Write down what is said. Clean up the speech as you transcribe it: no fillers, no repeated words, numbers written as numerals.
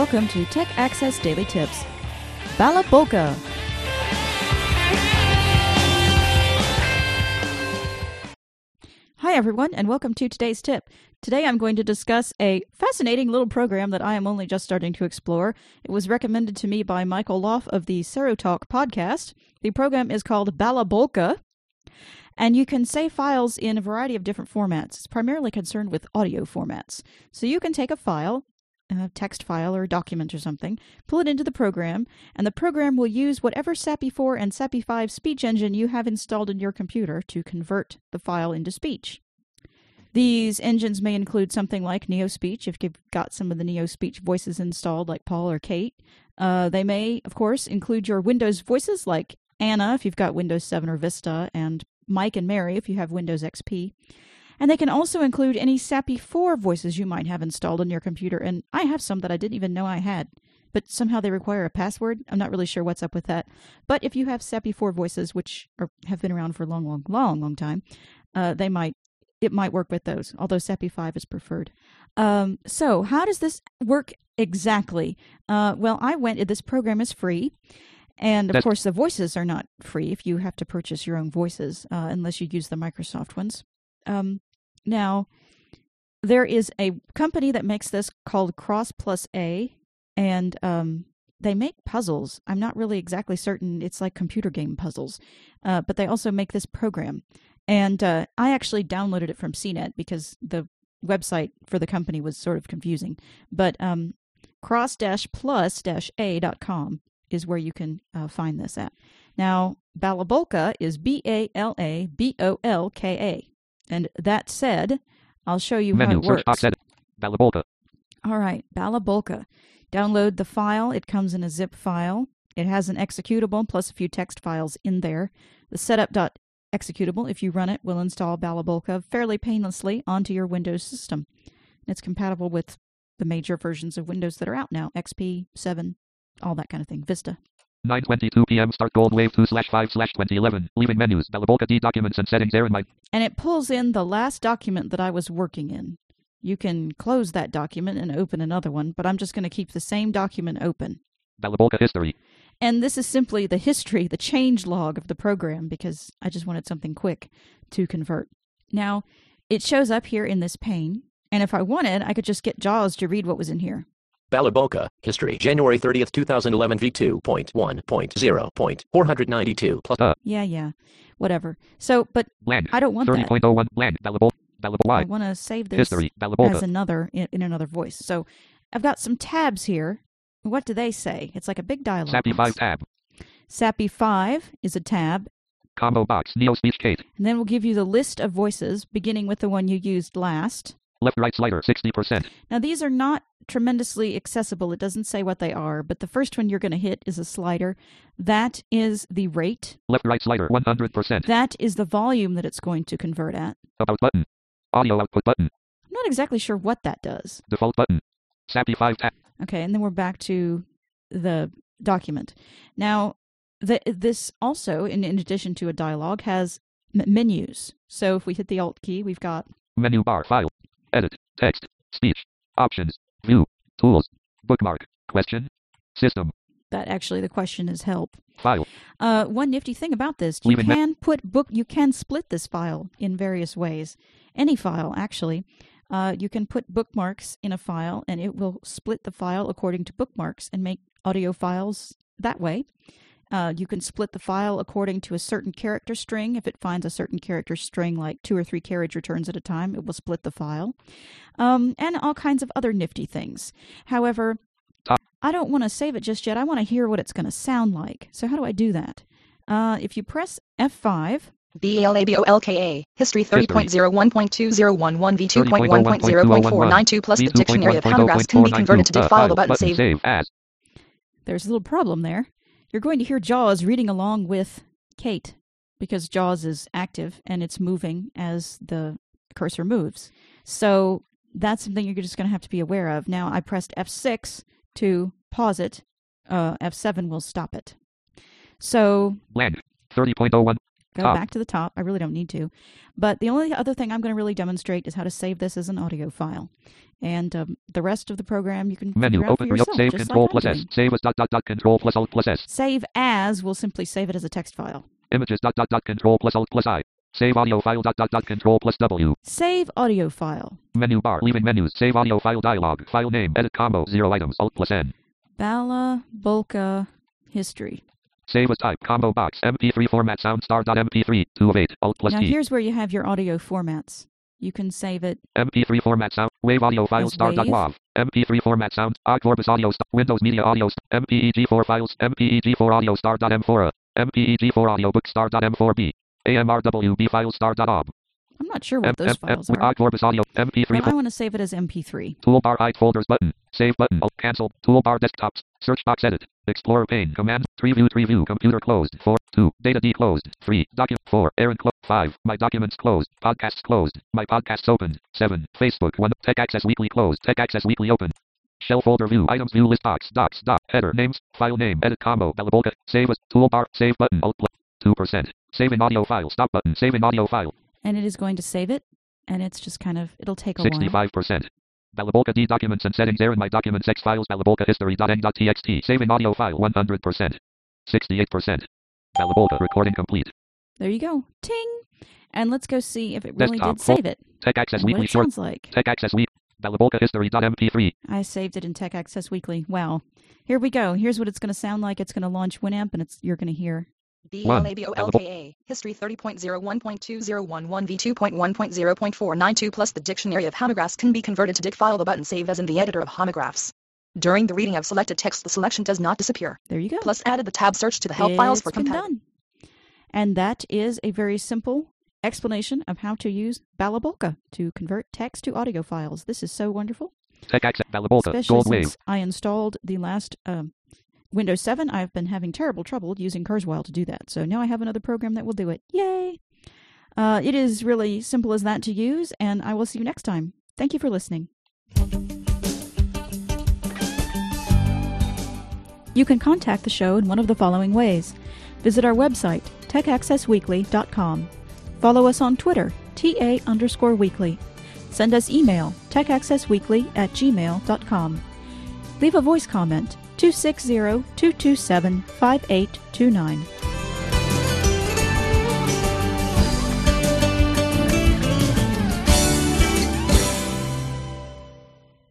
welcome to Tech Access Daily Tips. Balabolka. Hi everyone, and welcome to today's tip. Today I'm going to discuss a fascinating little program that I am only just starting to explore. It was recommended to me by Michael Loff of the Serotalk podcast. The program is called Balabolka, and you can save files in a variety of different formats. It's primarily concerned with audio formats. So you can take a file, a text file or a document or something, pull it into the program, and the program will use whatever SAPI 4 and SAPI 5 speech engine you have installed in your computer to convert the file into speech. These engines may include something like NeoSpeech, if you've got some of the NeoSpeech voices installed, like Paul or Kate. They may, of course, include your Windows voices, like Anna, if you've got Windows 7 or Vista, and Mike and Mary, if you have Windows XP. And they can also include any SAPI 4 voices you might have installed on your computer, and I have some that I didn't even know I had. But somehow they require a password. I'm not really sure what's up with that. But if you have SAPI 4 voices, which have been around for a long time, it might work with those, although SAPI 5 is preferred. So how does this work exactly? This program is free. And, of course, the voices are not free if you have to purchase your own voices, unless you use the Microsoft ones. Now, there is a company that makes this called Cross Plus A, and they make puzzles. I'm not really exactly certain. It's like computer game puzzles. But they also make this program. And I actually downloaded it from CNET because the website for the company was sort of confusing. But cross-plus-a.com is where you can find this at. Now, Balabolka is Balabolka. And that said, I'll show you how it works. Balabolka. All right, Balabolka. Download the file. It comes in a zip file. It has an executable plus a few text files in there. The setup.executable, if you run it, will install Balabolka fairly painlessly onto your Windows system. It's compatible with the major versions of Windows that are out now, XP, 7, all that kind of thing, Vista. 9:22 p.m. Start Gold Wave 2/5/2011. Leaving menus. Balabolka D documents and settings there in my... And it pulls in the last document that I was working in. You can close that document and open another one, but I'm just going to keep the same document open. Balabolka history. And this is simply the history, the change log of the program, because I just wanted something quick to convert. Now, it shows up here in this pane, and if I wanted, I could just get JAWS to read what was in here. Balabolka, history, January 30th, 2011 v2.1.0.492 plus. Yeah, whatever. So, but Land. I don't want 30.01 that. Land. Balabolka. I want to save this history. Balabolka. as another, in another voice. So, I've got some tabs here. What do they say? It's like a big dialog. SAPI 5 tab. SAPI 5 is a tab. Combo box. NeoSpeech Kate. And then we'll give you the list of voices, beginning with the one you used last. Left-right slider, 60%. Now, these are not tremendously accessible. It doesn't say what they are, but the first one you're going to hit is a slider. That is the rate. Left-right slider, 100%. That is the volume that it's going to convert at. About button. Audio output button. I'm not exactly sure what that does. Default button. SAPI 5 tab. Okay, and then we're back to the document. Now, this also, in addition to a dialog, has menus. So if we hit the Alt key, we've got... Menu bar, file. Edit, text, speech, options, view, tools, bookmark, question, system. That actually, the question is help. File. One nifty thing about this, you can split this file in various ways. Any file, actually. You can put bookmarks in a file, and it will split the file according to bookmarks and make audio files that way. You can split the file according to a certain character string. If it finds a certain character string, like 2 or 3 carriage returns at a time, it will split the file. And all kinds of other nifty things. However, I don't want to save it just yet. I want to hear what it's going to sound like. So how do I do that? If you press F5... Balabolka, history 30.01.2011 v2.1.0.492 plus the dictionary of paragraphs can be converted to div file. The button save as. There's a little problem there. You're going to hear JAWS reading along with Kate, because JAWS is active and it's moving as the cursor moves. So that's something you're just going to have to be aware of. Now, I pressed F6 to pause it. F7 will stop it. So... Land. 30.01. go Top. back to the top. I really don't need to. But the only other thing I'm going to really demonstrate is how to save this as an audio file. And the rest of the program you can Menu. figure out Open for yourself, save just control like plus I'm S. doing. Save as control plus alt plus S. Save as will simply save it as a text file. Images control plus alt plus I. Save audio file control plus W. Save audio file. Menu bar. Leaving menus. Save audio file dialog. File name. Edit combo. 0 items. Alt plus N. Bala Bulka history. Save as type. Combo box. MP3 format soundstar.mp3. 2 of 8. Alt plus Now T. here's where you have your audio formats. You can save it. MP3 format sound. Wave audio file As star.wav. MP3 format sound. Ogg Vorbis audio star. Windows Media audio. MPEG4 files. MPEG4 audio star.m4. MPEG4 audiobook star.m4b. AMRWB file star.ob. I'm not sure what those files are. Ogg Vorbis audio. MP3. But I want to save it as MP3. Toolbar hide folders button. Save button. Alt cancel. Toolbar desktops. Search box edit. Explorer pane. Command. Preview. Computer closed. 4. 2. Data D closed. 3. Document. 4. Aaron closed. 5. My documents closed. Podcasts closed. My podcasts opened. 7. Facebook. 1. Tech Access Weekly closed. Tech Access Weekly open. Shell folder view. Items view list box. Docs. Doc. Header. Names. File name. Edit combo. Balabolka. Save as. Toolbar. Save button. Alt. 2%. Saving audio file. Stop button. Saving audio file. And it is going to save it. And it's just kind of, it'll take a 65%. Balabolka D documents and settings. Aaron My documents X files. Balabolka history.eng.txt. Saving audio file 100%. 68%. Balabolka recording complete. There you go. Ting! And let's go see if it really Desktop, did save it. Tech Access And what Weekly it short. sounds like. Tech Access Week. Balabolka history.mp3. I saved it in Tech Access Weekly. Wow. Here we go. Here's what it's going to sound like. It's going to launch Winamp, and you're going to hear. BLABOLKA, History 30.01.2011 V2.1.0.492 plus the Dictionary of Homographs can be converted to DIC file. The button Save as in the editor of homographs. During the reading of selected text, the selection does not disappear. There you go. Plus added the tab Search to the help files for It's been compatibility. done. And that is a very simple explanation of how to use Balabolka to convert text to audio files. This is so wonderful. Tech Access Balabolka. Especially Gold Wave. since I installed the last Windows 7, I've been having terrible trouble using Kurzweil to do that. So now I have another program that will do it. Yay! It is really simple as that to use, and I will see you next time. Thank you for listening. You can contact the show in one of the following ways. Visit our website, techaccessweekly.com. Follow us on Twitter, TA_weekly. Send us email, techaccessweekly@gmail.com. Leave a voice comment, 260-227-5829.